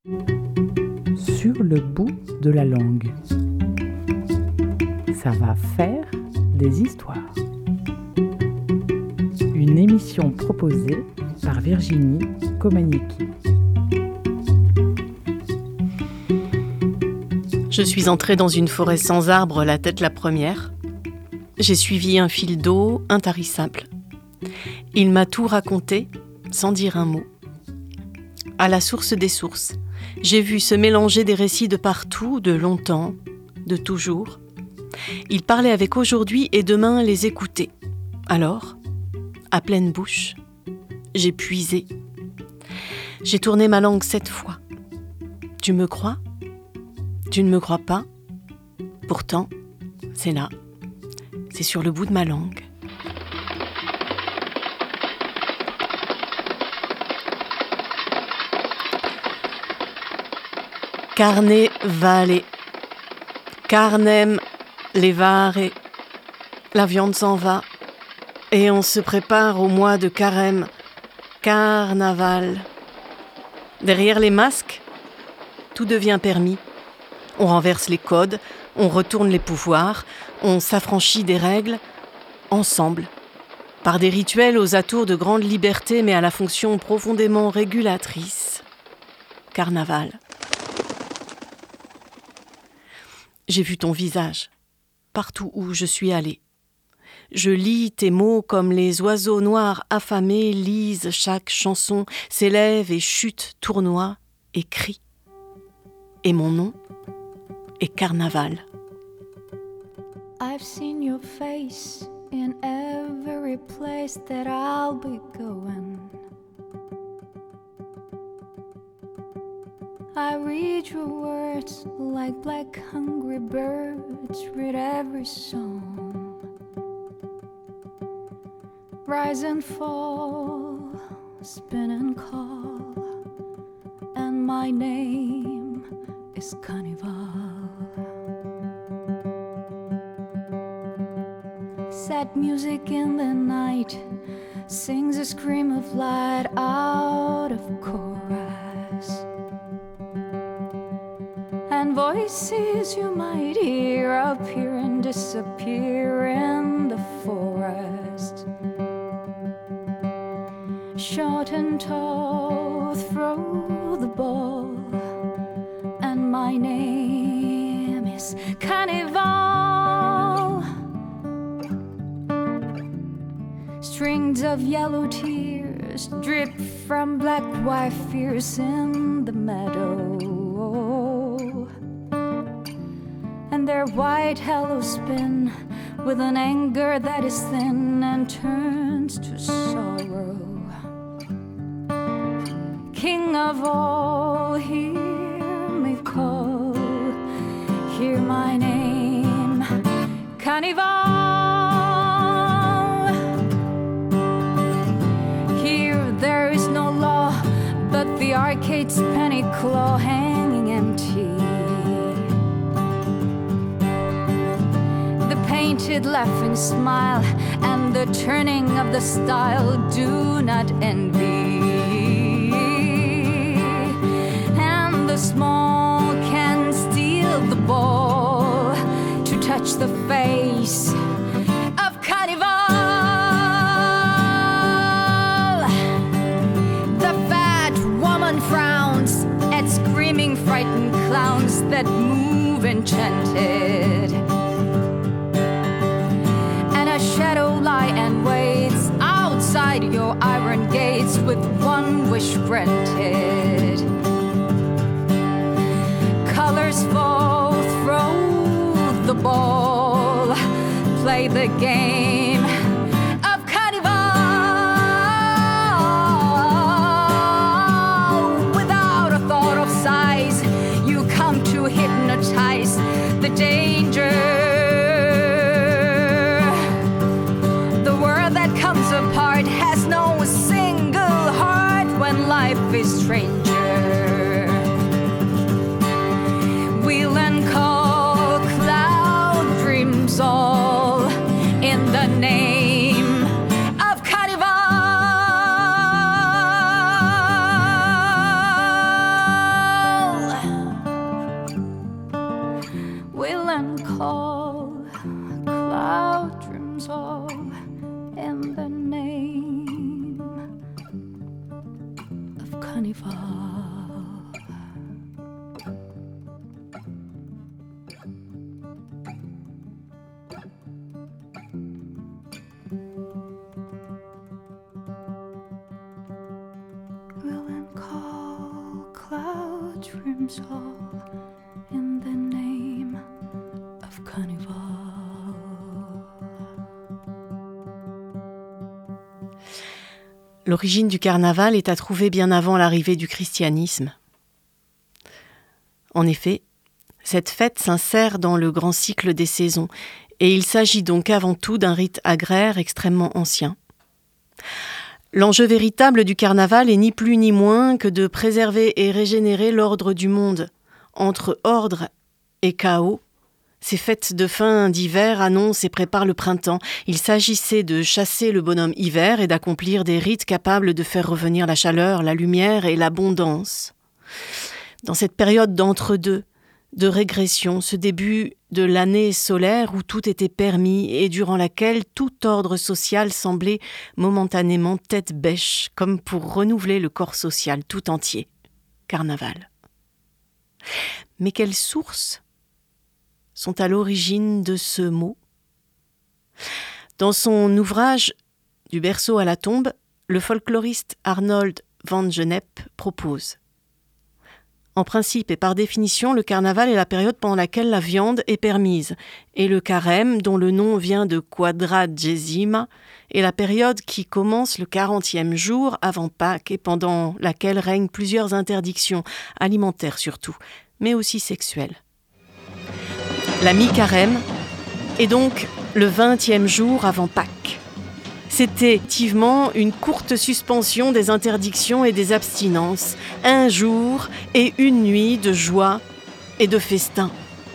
Sur le bout de la langue. Ça va faire des histoires. Une émission proposée par Virginie Komaniecki. Je suis entrée dans une forêt sans arbres, la tête la première. J'ai suivi un fil d'eau intarissable. Il m'a tout raconté, sans dire un mot. À la source des sources, j'ai vu se mélanger des récits de partout, de longtemps, de toujours. Il parlait avec aujourd'hui et demain les écouter. Alors, à pleine bouche, j'ai puisé. J'ai tourné ma langue 7 fois. Tu me crois ? Tu ne me crois pas ? Pourtant, c'est là. C'est sur le bout de ma langue. Carne vale, carnem levare, la viande s'en va, et on se prépare au mois de carême, carnaval. Derrière les masques, tout devient permis. On renverse les codes, on retourne les pouvoirs, on s'affranchit des règles, ensemble, par des rituels aux atours de grande liberté mais à la fonction profondément régulatrice. Carnaval. J'ai vu ton visage, partout où je suis allée. Je lis tes mots comme les oiseaux noirs affamés lisent chaque chanson, s'élèvent et chutent, tournoient et crient. Et mon nom est Carnaval. I've seen your face in every place that I'll be going. I read your words like black hungry birds read every song. Rise and fall, spin and call, and my name is Carnival. Sad music in the night sings a scream of light out of chorus. And voices you might hear appear and disappear in the forest. Short and tall, throw the ball, and my name is Carnival. Strings of yellow tears drip from black white fears in the meadow. And their white halos spin with an anger that is thin and turns to sorrow. King of all, hear me call, hear my name, Carnival. Here there is no law, but the arcade's penny claw hanging empty. Painted laughing smile and the turning of the style do not envy. And the small can steal the ball to touch the face of Carnival. The fat woman frowns at screaming frightened clowns that move enchanted. A shadow lie and waits outside your iron gates with one wish granted. Colors fall, throw the ball, play the game of Carnival. Without a thought of size, you come to hypnotize the danger. Comes apart, has no single heart when life is stranger. Wheel and call, cloud dreams all in the dreams all in the name of carnival. L'origine du carnaval est à trouver bien avant l'arrivée du christianisme. En effet, cette fête s'insère dans le grand cycle des saisons, et il s'agit donc avant tout d'un rite agraire extrêmement ancien. L'enjeu véritable du carnaval est ni plus ni moins que de préserver et régénérer l'ordre du monde. Entre ordre et chaos, ces fêtes de fin d'hiver annoncent et préparent le printemps. Il s'agissait de chasser le bonhomme hiver et d'accomplir des rites capables de faire revenir la chaleur, la lumière et l'abondance. Dans cette période d'entre-deux, de régression, ce début de l'année solaire où tout était permis et durant laquelle tout ordre social semblait momentanément tête bêche, comme pour renouveler le corps social tout entier. Carnaval. Mais quelles sources sont à l'origine de ce mot ? Dans son ouvrage « Du berceau à la tombe », le folkloriste Arnold van Gennep propose: en principe et par définition, le carnaval est la période pendant laquelle la viande est permise, et le carême, dont le nom vient de quadragesima, est la période qui commence le 40e jour avant Pâques et pendant laquelle règnent plusieurs interdictions, alimentaires surtout, mais aussi sexuelles. La mi-carême est donc le 20e jour avant Pâques. C'était effectivement une courte suspension des interdictions et des abstinences, un jour et une nuit de joie et de festin.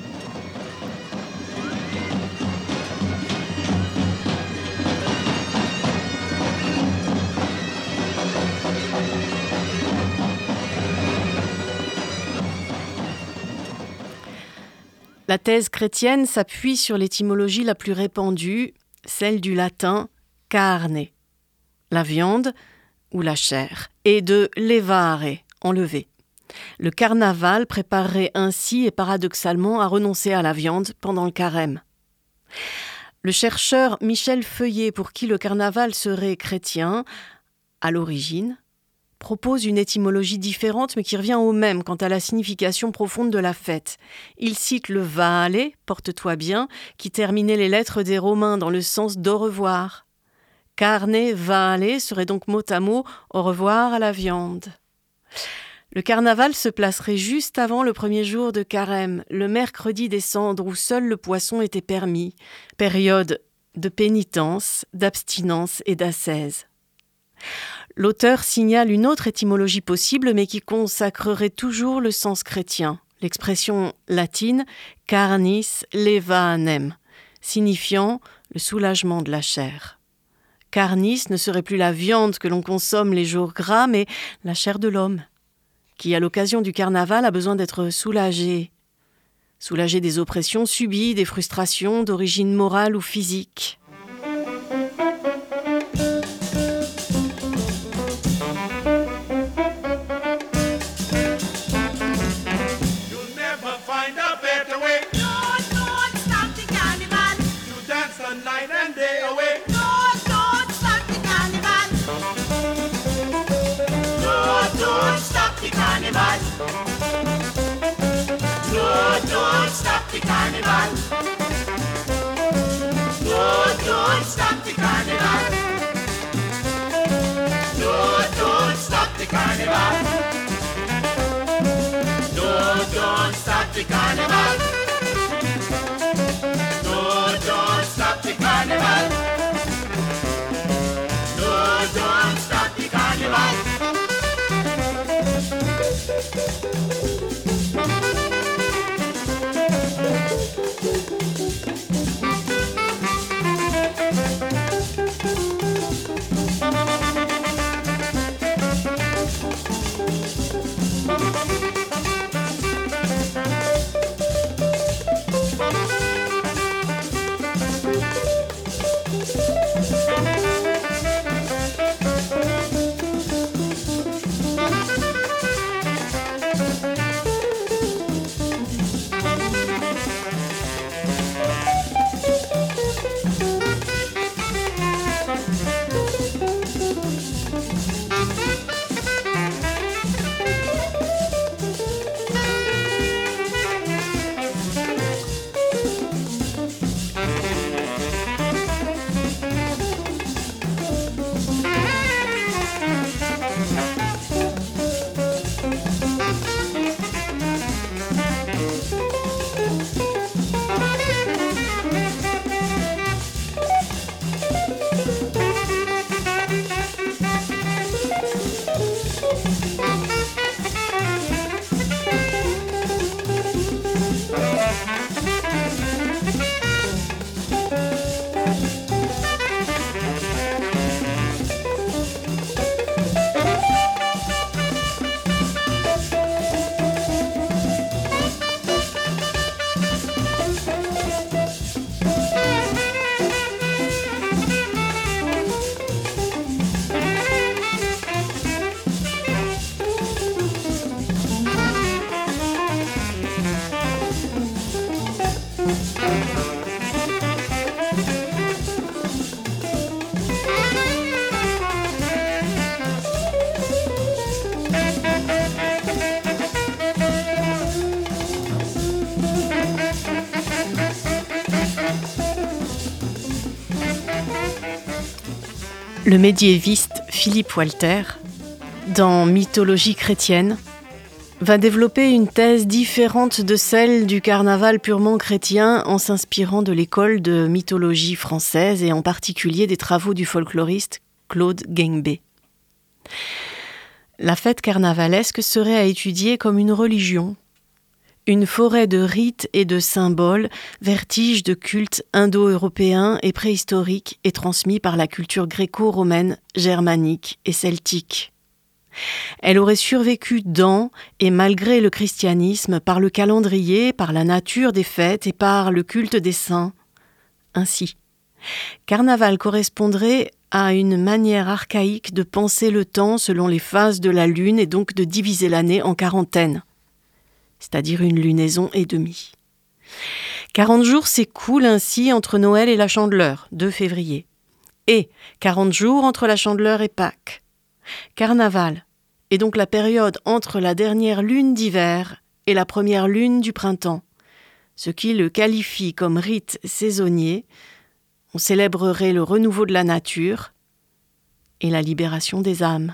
La thèse chrétienne s'appuie sur l'étymologie la plus répandue, celle du latin carne, la viande ou la chair, et de levare, enlever. Le carnaval préparerait ainsi et paradoxalement à renoncer à la viande pendant le carême. Le chercheur Michel Feuillet, pour qui le carnaval serait chrétien, à l'origine, propose une étymologie différente mais qui revient au même quant à la signification profonde de la fête. Il cite le vale, porte-toi bien, qui terminait les lettres des Romains dans le sens d'au revoir. Carne vale serait donc mot à mot au revoir à la viande. Le carnaval se placerait juste avant le premier jour de carême, le mercredi des cendres où seul le poisson était permis, période de pénitence, d'abstinence et d'ascèse. L'auteur signale une autre étymologie possible mais qui consacrerait toujours le sens chrétien, l'expression latine « carnis levanem », signifiant le soulagement de la chair. Carnis ne serait plus la viande que l'on consomme les jours gras, mais la chair de l'homme, qui à l'occasion du carnaval a besoin d'être soulagé. Soulagé des oppressions subies, des frustrations d'origine morale ou physique. Le médiéviste Philippe Walter, dans Mythologie chrétienne, va développer une thèse différente de celle du carnaval purement chrétien en s'inspirant de l'école de mythologie française et en particulier des travaux du folkloriste Claude Guengbet. La fête carnavalesque serait à étudier comme une religion, une forêt de rites et de symboles, vertige de cultes indo-européens et préhistoriques et transmis par la culture gréco-romaine, germanique et celtique. Elle aurait survécu dans et malgré le christianisme par le calendrier, par la nature des fêtes et par le culte des saints. Ainsi, carnaval correspondrait à une manière archaïque de penser le temps selon les phases de la lune et donc de diviser l'année en quarantaine, c'est-à-dire une lunaison et demie. 40 jours s'écoulent ainsi entre Noël et la Chandeleur, 2 février, et 40 jours entre la Chandeleur et Pâques. Carnaval est donc la période entre la dernière lune d'hiver et la première lune du printemps, ce qui le qualifie comme rite saisonnier. On célébrerait le renouveau de la nature et la libération des âmes.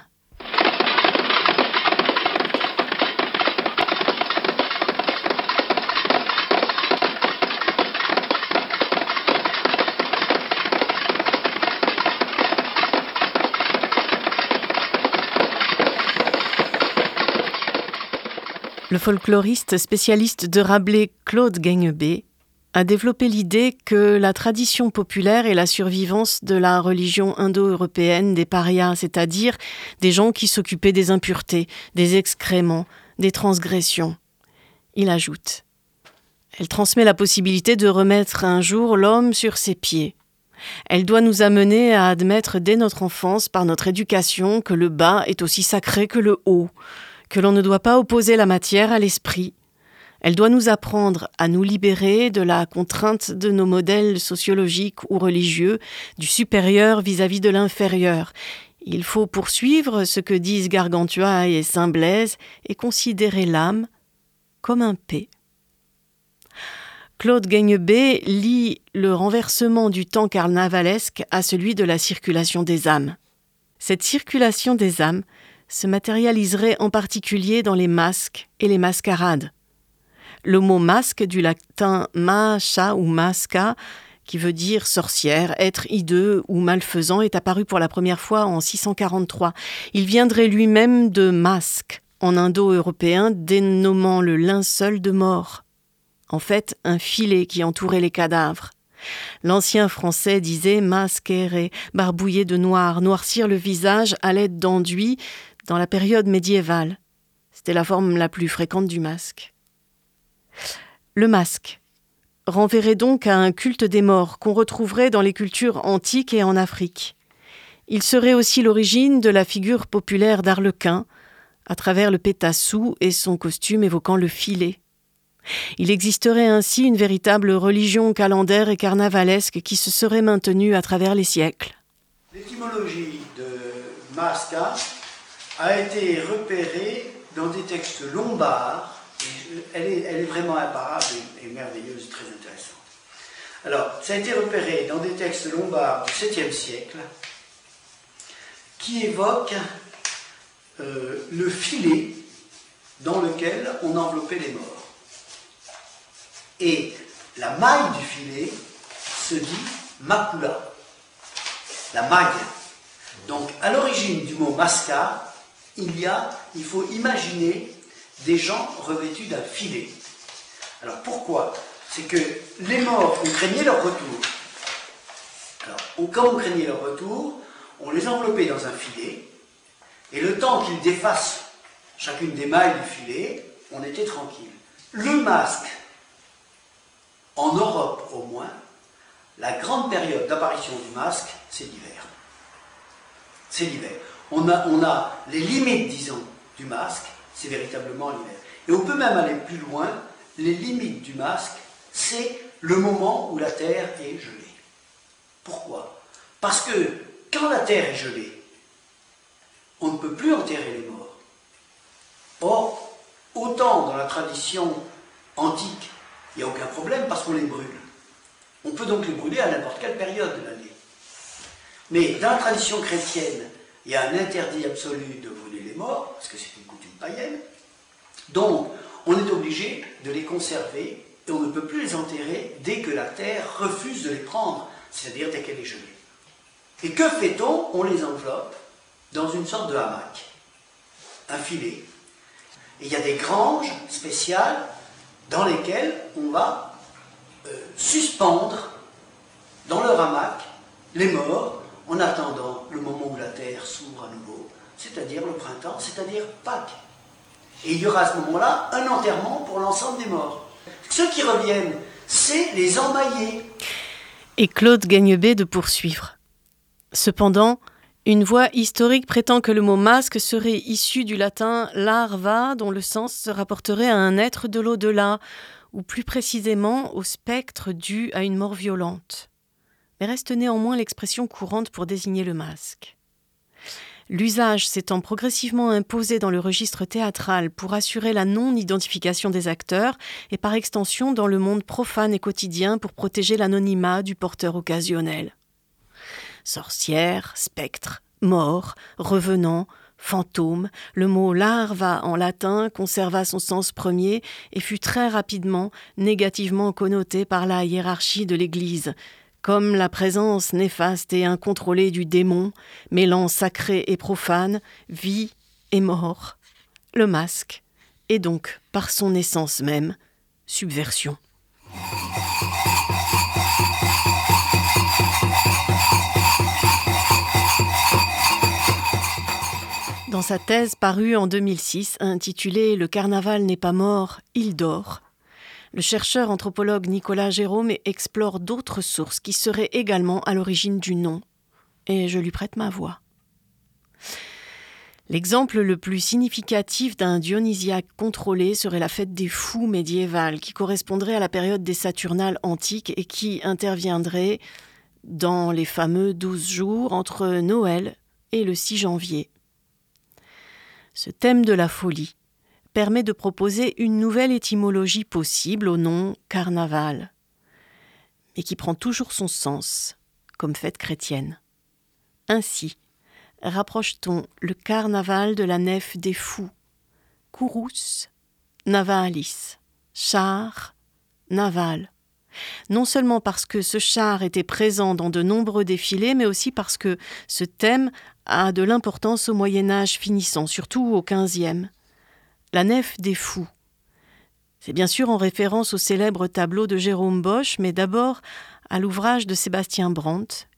Le folkloriste spécialiste de Rabelais Claude Guengbet a développé l'idée que la tradition populaire est la survivance de la religion indo-européenne des parias, c'est-à-dire des gens qui s'occupaient des impuretés, des excréments, des transgressions. Il ajoute : elle transmet la possibilité de remettre un jour l'homme sur ses pieds. Elle doit nous amener à admettre dès notre enfance, par notre éducation, que le bas est aussi sacré que le haut, que l'on ne doit pas opposer la matière à l'esprit. Elle doit nous apprendre à nous libérer de la contrainte de nos modèles sociologiques ou religieux, du supérieur vis-à-vis de l'inférieur. Il faut poursuivre ce que disent Gargantua et Saint Blaise et considérer l'âme comme un P. Claude Guengbet lie le renversement du temps carnavalesque à celui de la circulation des âmes. Cette circulation des âmes se matérialiserait en particulier dans les masques et les mascarades. Le mot masque, du latin masca ou masca, qui veut dire sorcière, être hideux ou malfaisant, est apparu pour la première fois en 643. Il viendrait lui-même de masque, en indo-européen, dénommant le linceul de mort. En fait, un filet qui entourait les cadavres. L'ancien français disait masquer, barbouiller de noir, noircir le visage à l'aide d'enduit dans la période médiévale. C'était la forme la plus fréquente du masque. Le masque renverrait donc à un culte des morts qu'on retrouverait dans les cultures antiques et en Afrique. Il serait aussi l'origine de la figure populaire d'Arlequin, à travers le pétassou et son costume évoquant le filet. Il existerait ainsi une véritable religion calendaire et carnavalesque qui se serait maintenue à travers les siècles. L'étymologie de masca a été repérée dans des textes lombards. Elle est vraiment imparable et merveilleuse et très intéressante. Alors, ça a été repéré dans des textes lombards du 7e siècle qui évoquent le filet dans lequel on enveloppait les morts. Et la maille du filet se dit macula, la maille. Donc, à l'origine du mot masca, il faut imaginer des gens revêtus d'un filet. Alors pourquoi ? C'est que les morts, on craignait leur retour. Alors, quand on craignait leur retour, on les enveloppait dans un filet, et le temps qu'ils défassent chacune des mailles du filet, on était tranquille. Le masque, en Europe au moins, la grande période d'apparition du masque, c'est l'hiver. C'est l'hiver. On a les limites, disons, du masque, c'est véritablement l'hiver. Et on peut même aller plus loin, les limites du masque, c'est le moment où la terre est gelée. Pourquoi ? Parce que quand la terre est gelée, on ne peut plus enterrer les morts. Or, autant dans la tradition antique, il n'y a aucun problème parce qu'on les brûle. On peut donc les brûler à n'importe quelle période de l'année. Mais dans la tradition chrétienne, il y a un interdit absolu de voler les morts, parce que c'est une coutume païenne. Donc, on est obligé de les conserver et on ne peut plus les enterrer dès que la terre refuse de les prendre, c'est-à-dire dès qu'elle est gelée. Et que fait-on? On les enveloppe dans une sorte de hamac, un filet. Et il y a des granges spéciales dans lesquelles on va suspendre dans leur hamac les morts en attendant le moment où la terre s'ouvre à nouveau, c'est-à-dire le printemps, c'est-à-dire Pâques. Et il y aura à ce moment-là un enterrement pour l'ensemble des morts. Ceux qui reviennent, c'est les emmaillés. Et Claude Gagnebé de poursuivre. Cependant, une voix historique prétend que le mot masque serait issu du latin larva, dont le sens se rapporterait à un être de l'au-delà, ou plus précisément au spectre dû à une mort violente. Mais reste néanmoins l'expression courante pour désigner le masque. L'usage s'étant progressivement imposé dans le registre théâtral pour assurer la non-identification des acteurs et par extension dans le monde profane et quotidien pour protéger l'anonymat du porteur occasionnel. Sorcière, spectre, mort, revenant, fantôme, le mot larva en latin conserva son sens premier et fut très rapidement négativement connoté par la hiérarchie de l'Église, comme la présence néfaste et incontrôlée du démon, mêlant sacré et profane, vie et mort. Le masque est donc, par son essence même, subversion. Dans sa thèse parue en 2006, intitulée « Le carnaval n'est pas mort, il dort », le chercheur anthropologue Nicolas Jérôme explore d'autres sources qui seraient également à l'origine du nom. Et je lui prête ma voix. L'exemple le plus significatif d'un dionysiaque contrôlé serait la fête des fous médiévale, qui correspondrait à la période des Saturnales antiques et qui interviendrait dans les fameux 12 jours entre Noël et le 6 janvier. Ce thème de la folie permet de proposer une nouvelle étymologie possible au nom carnaval, mais qui prend toujours son sens comme fête chrétienne. Ainsi, rapproche-t-on le carnaval de la nef des fous, Kourous, Navalis, char, naval. Non seulement parce que ce char était présent dans de nombreux défilés, mais aussi parce que ce thème a de l'importance au Moyen-Âge finissant, surtout au XVe. La nef des fous. C'est bien sûr en référence au célèbre tableau de Jérôme Bosch, mais d'abord à l'ouvrage de Sébastien Brandt,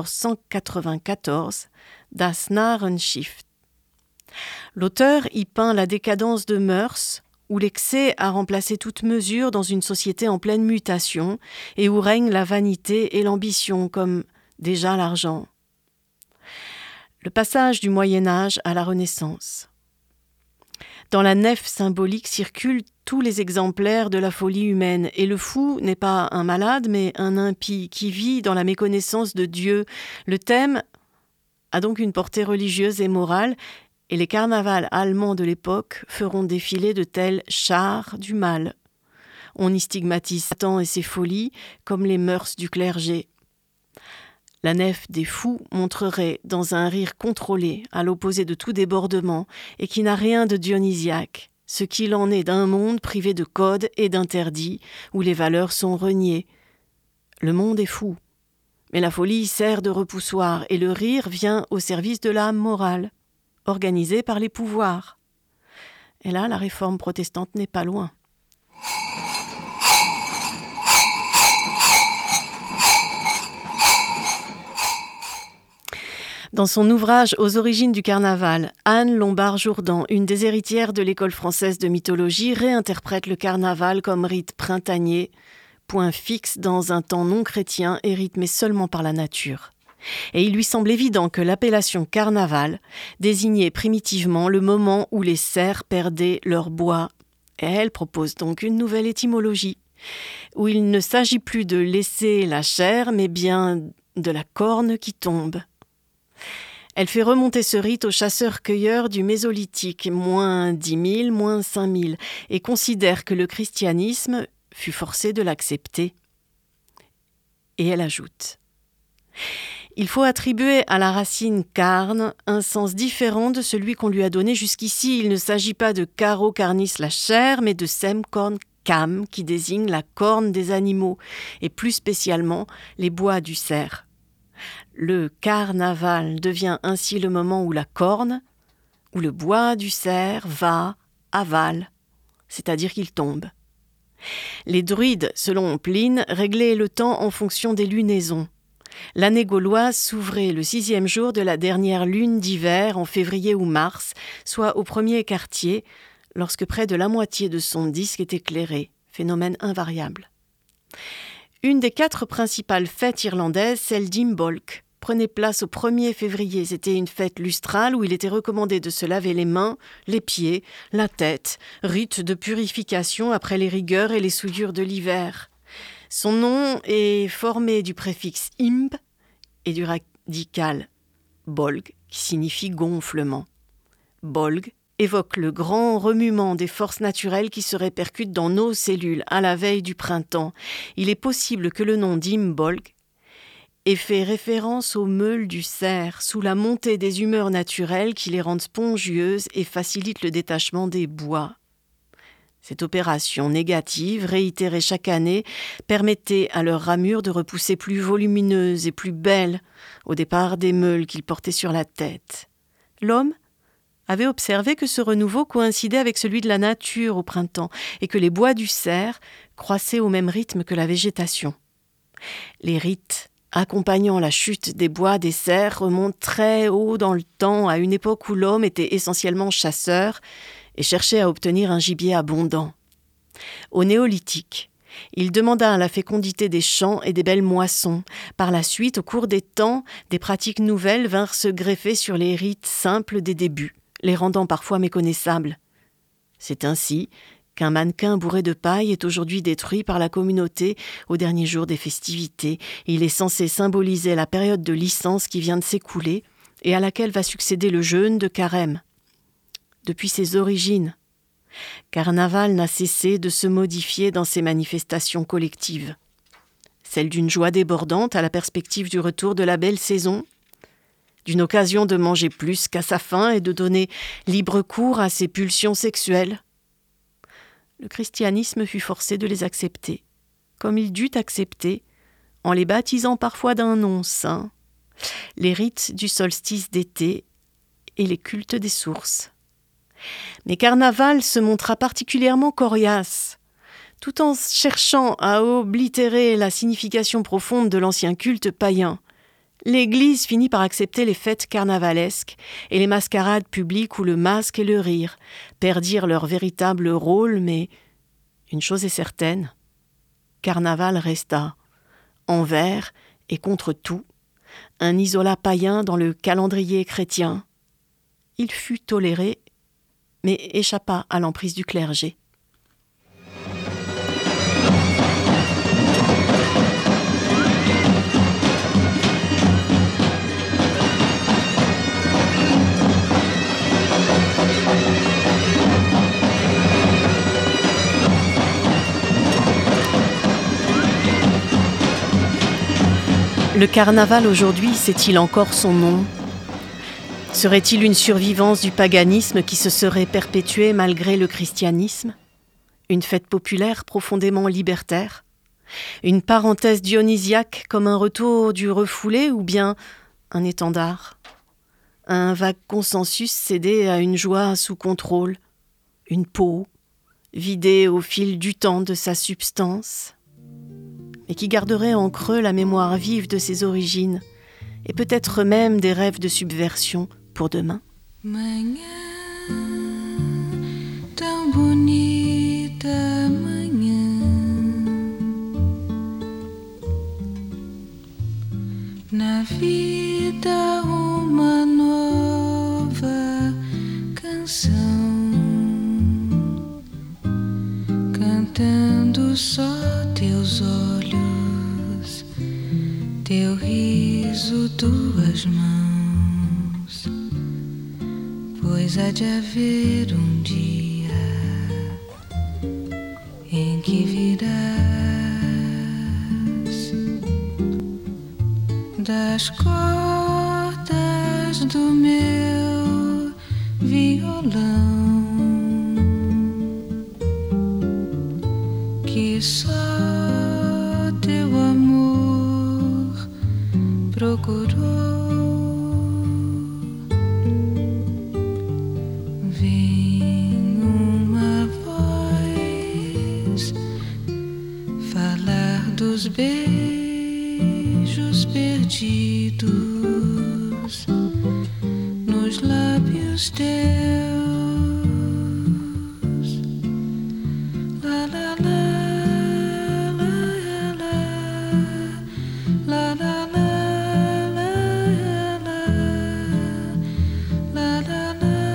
1494, Das Narrenschiff. L'auteur y peint la décadence de mœurs, où l'excès a remplacé toute mesure dans une société en pleine mutation et où règne la vanité et l'ambition comme déjà l'argent. Le passage du Moyen-Âge à la Renaissance. Dans la nef symbolique circulent tous les exemplaires de la folie humaine, et le fou n'est pas un malade, mais un impie qui vit dans la méconnaissance de Dieu. Le thème a donc une portée religieuse et morale, et les carnavals allemands de l'époque feront défiler de tels chars du mal. On y stigmatise Satan et ses folies comme les mœurs du clergé. La nef des fous montrerait dans un rire contrôlé, à l'opposé de tout débordement, et qui n'a rien de dionysiaque, ce qu'il en est d'un monde privé de codes et d'interdits, où les valeurs sont reniées. Le monde est fou, mais la folie sert de repoussoir, et le rire vient au service de l'âme morale, organisée par les pouvoirs. Et là, la réforme protestante n'est pas loin. Dans son ouvrage « Aux origines du carnaval », Anne Lombard-Jourdan, une des héritières de l'école française de mythologie, réinterprète le carnaval comme rite printanier, point fixe dans un temps non chrétien et rythmé seulement par la nature. Et il lui semble évident que l'appellation carnaval désignait primitivement le moment où les cerfs perdaient leur bois. Et elle propose donc une nouvelle étymologie, où il ne s'agit plus de laisser la chair, mais bien de la corne qui tombe. Elle fait remonter ce rite aux chasseurs-cueilleurs du Mésolithique, moins 10 000, moins 5 000, et considère que le christianisme fut forcé de l'accepter. Et elle ajoute : Il faut attribuer à la racine carne un sens différent de celui qu'on lui a donné jusqu'ici. Il ne s'agit pas de caro carnis la chair, mais de sem corn cam, qui désigne la corne des animaux, et plus spécialement les bois du cerf. Le carnaval devient ainsi le moment où la corne, où le bois du cerf va, avale, c'est-à-dire qu'il tombe. Les druides, selon Pline, réglaient le temps en fonction des lunaisons. L'année gauloise s'ouvrait le 6e jour de la dernière lune d'hiver en février ou mars, soit au premier quartier, lorsque près de la moitié de son disque est éclairé, phénomène invariable. Une des 4 principales fêtes irlandaises, celle d'Imbolc, prenait place au 1er février. C'était une fête lustrale où il était recommandé de se laver les mains, les pieds, la tête, rite de purification après les rigueurs et les souillures de l'hiver. Son nom est formé du préfixe imb et du radical bolg, qui signifie gonflement. Bolg évoque le grand remuement des forces naturelles qui se répercutent dans nos cellules à la veille du printemps. Il est possible que le nom d'Imbolg ait fait référence aux meules du cerf, sous la montée des humeurs naturelles qui les rendent spongieuses et facilitent le détachement des bois. Cette opération négative, réitérée chaque année, permettait à leurs ramures de repousser plus volumineuses et plus belles au départ des meules qu'ils portaient sur la tête. L'homme avait observé que ce renouveau coïncidait avec celui de la nature au printemps et que les bois du cerf croissaient au même rythme que la végétation. Les rites accompagnant la chute des bois des cerfs remontent très haut dans le temps, à une époque où l'homme était essentiellement chasseur et cherchait à obtenir un gibier abondant. Au néolithique, il demanda la fécondité des champs et des belles moissons. Par la suite, au cours des temps, des pratiques nouvelles vinrent se greffer sur les rites simples des débuts, les rendant parfois méconnaissables. C'est ainsi qu'un mannequin bourré de paille est aujourd'hui détruit par la communauté au dernier jour des festivités. Il est censé symboliser la période de licence qui vient de s'écouler et à laquelle va succéder le jeûne de carême. Depuis ses origines, Carnaval n'a cessé de se modifier dans ses manifestations collectives. Celle d'une joie débordante à la perspective du retour de la belle saison, d'une occasion de manger plus qu'à sa faim et de donner libre cours à ses pulsions sexuelles. Le christianisme fut forcé de les accepter, comme il dut accepter, en les baptisant parfois d'un nom saint, les rites du solstice d'été et les cultes des sources. Mais Carnaval se montra particulièrement coriace. Tout en cherchant à oblitérer la signification profonde de l'ancien culte païen, l'Église finit par accepter les fêtes carnavalesques et les mascarades publiques où le masque et le rire perdirent leur véritable rôle, mais une chose est certaine, Carnaval resta, envers et contre tout, un isolat païen dans le calendrier chrétien. Il fut toléré, mais échappa à l'emprise du clergé. Le carnaval aujourd'hui, sait-il encore son nom ? Serait-il une survivance du paganisme qui se serait perpétuée malgré le christianisme ? Une fête populaire profondément libertaire ? Une parenthèse dionysiaque comme un retour du refoulé ou bien un étendard ? Un vague consensus cédé à une joie sous contrôle ? Une peau vidée au fil du temps de sa substance ? Et qui garderait en creux la mémoire vive de ses origines et peut-être même des rêves de subversion pour demain. Manhã tão bonita, manhã na vida uma nova canção cantando só teus olhos, teu riso, tuas mãos, pois há de haver dia em que virás das cordas do meu violão, que só teu amor procurou. Vem uma voz falar dos beijos perdidos nos lábios teus. La la la la la la la la la la la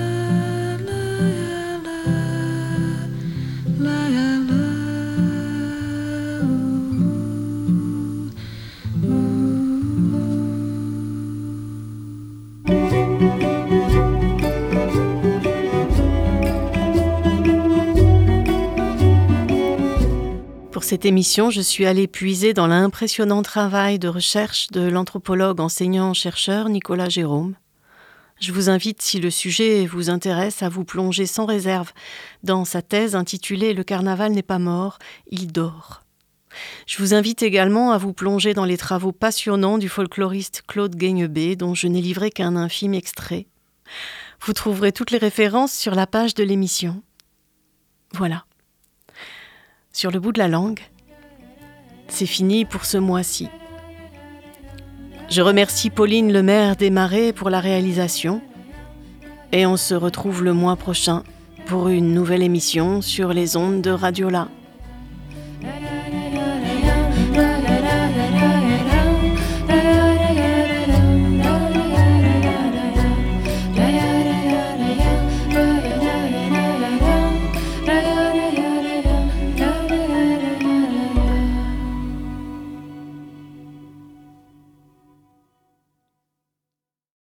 Pour cette émission, je suis allée puiser dans l'impressionnant travail de recherche de l'anthropologue enseignant-chercheur Nicolas Jérôme. Je vous invite, si le sujet vous intéresse, à vous plonger sans réserve dans sa thèse intitulée « Le carnaval n'est pas mort, il dort ». Je vous invite également à vous plonger dans les travaux passionnants du folkloriste Claude Gueignebé, dont je n'ai livré qu'un infime extrait. Vous trouverez toutes les références sur la page de l'émission. Voilà. Sur le bout de la langue, c'est fini pour ce mois-ci. Je remercie Pauline Lemaire Desmarais pour la réalisation et on se retrouve le mois prochain pour une nouvelle émission sur les ondes de Radio La.